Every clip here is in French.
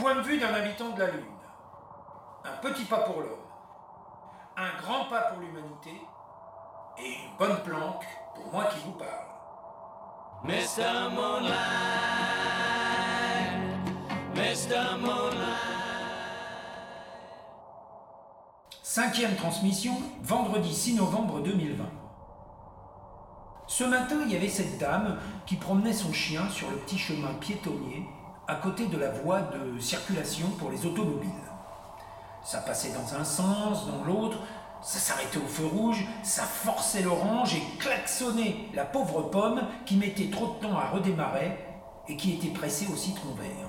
point de vue d'un habitant de la Lune. Un petit pas pour l'homme, un grand pas pour l'humanité et une bonne planque pour moi qui vous parle. Mr. Moonlight, Mr. Moonlight. 5e transmission, vendredi 6 novembre 2020. Ce matin, il y avait cette dame qui promenait son chien sur le petit chemin piétonnier à côté de la voie de circulation pour les automobiles. Ça passait dans un sens, dans l'autre, ça s'arrêtait au feu rouge, ça forçait l'orange et klaxonnait la pauvre pomme qui mettait trop de temps à redémarrer et qui était pressée au citron vert.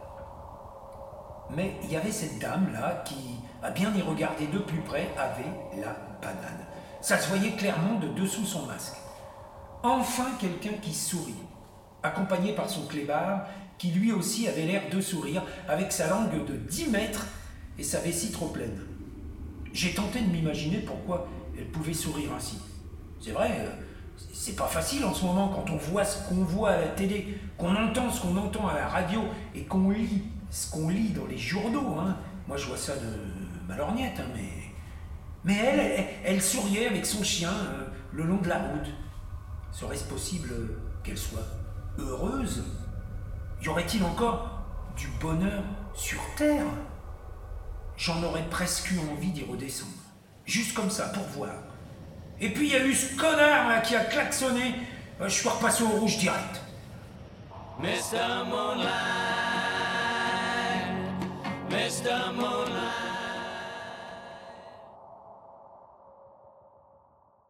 Mais il y avait cette dame-là qui, à bien y regarder de plus près, avait la banane. Ça se voyait clairement de dessous son masque. Enfin quelqu'un qui sourit, accompagné par son clébard, qui lui aussi avait l'air de sourire, avec sa langue de 10 mètres et sa vessie trop pleine. J'ai tenté de m'imaginer pourquoi elle pouvait sourire ainsi. C'est vrai, c'est pas facile en ce moment quand on voit ce qu'on voit à la télé, qu'on entend ce qu'on entend à la radio et qu'on lit ce qu'on lit dans les journaux. Hein. Moi je vois ça de ma lorgnette, hein, mais elle souriait avec son chien le long de la route. Serait-ce possible qu'elle soit heureuse ? Y aurait-il encore du bonheur sur Terre ? J'en aurais presque eu envie d'y redescendre. Juste comme ça, pour voir. Et puis il y a eu ce connard là, qui a klaxonné. Je suis repassé au rouge direct. Mr. Moonlight, Mr. Moonlight.